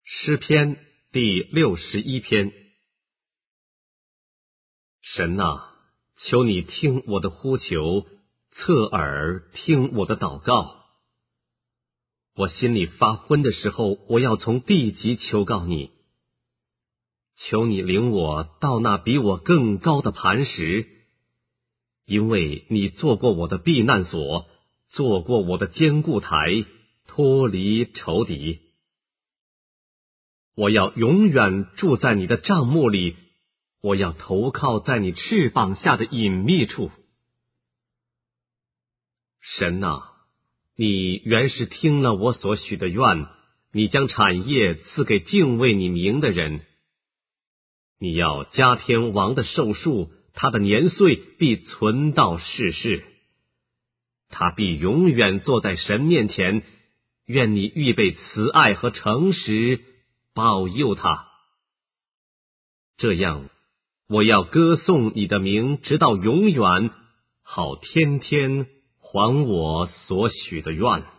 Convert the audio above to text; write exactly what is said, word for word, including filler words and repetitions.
诗篇第六十一篇。神啊，求你听我的呼求，侧耳听我的祷告。我心里发昏的时候，我要从地极求告你。求你领我到那比我更高的磐石，因为你做过我的避难所，做过我的坚固台，脱离仇敌。我要永远住在你的帐幕里，我要投靠在你翅膀下的隐秘处。神啊，你原是听了我所许的愿，你将产业赐给敬畏你名的人。你要加添王的寿数，他的年岁必存到世世。他必永远坐在神面前，愿你预备慈爱和诚实，保佑他。这样，我要歌颂你的名直到永远，好天天还我所许的愿。